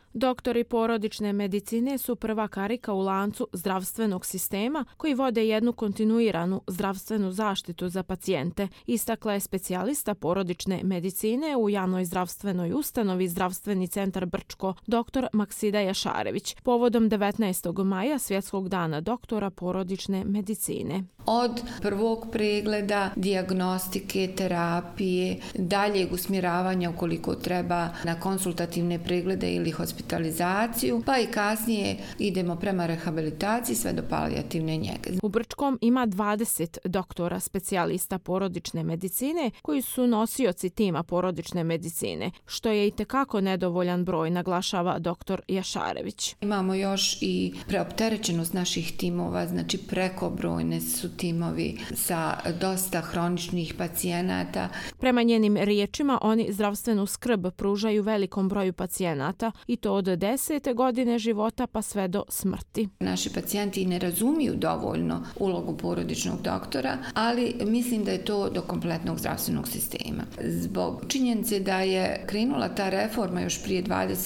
Doktori porodične medicine su prva karika u lancu zdravstvenog sistema koji vode jednu kontinuiranu zdravstvenu zaštitu za pacijente, istakla je specijalista porodične medicine u javnoj zdravstvenoj ustanovi Zdravstveni centar Brčko, dr. Maksida Jašarević, povodom 19. maja Svjetskog dana doktora porodične medicine. Od prvog pregleda, dijagnostike, terapije, daljeg usmjeravanja ukoliko treba na konsultativne preglede ili hospitalizaciju, pa i kasnije idemo prema rehabilitaciji sve do palijativne njege. U Brčkom ima 20 doktora specijalista porodične medicine koji su nosioci tima porodične medicine, što je itekako nedovoljan broj, naglašava dr. Jašarević. Imamo još i preopterećenost naših timova, znači prekobrojne su timovi sa dosta hroničnih pacijenata. Prema njenim riječima, oni zdravstvenu skrb pružaju velikom broju pacijenata i to od 10. godine života pa sve do smrti. Naši pacijenti ne razumiju dovoljno ulogu porodičnog doktora, ali mislim da je to do kompletnog zdravstvenog sistema. Zbog činjenice da je krenula ta reforma još prije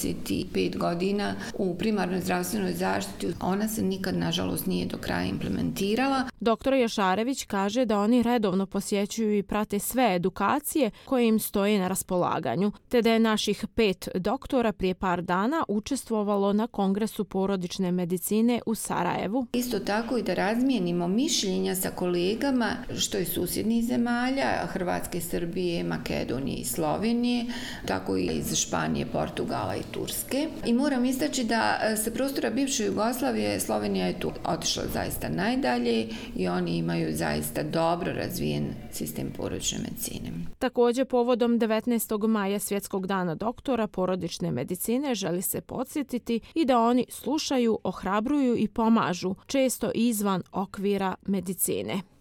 25 godina u primarnoj zdravstvenoj zaštiti, ona se nikad, nažalost, nije do kraja implementirala. Dr. Jašarević kaže da oni redovno posjećuju i prate sve edukacije koje im stoje na raspolaganju, te da je naših 5 doktora prije par dana učestvovalo na Kongresu porodične medicine u Sarajevu. Isto tako i da razmijenimo mišljenja sa kolegama što iz susjednih zemalja, Hrvatske, Srbije, Makedonije i Slovenije, tako i iz Španije, Portugala i Turske. I moram istaći da sa prostora bivše Jugoslavije Slovenija je tu otišla zaista najdalje i oni imaju zaista dobro razvijen sistem porodične medicine. Također, povodom 19. maja Svjetskog dana doktora porodične medicine želi se podsjetiti i da oni slušaju, ohrabruju i pomažu, često izvan okvira medicine.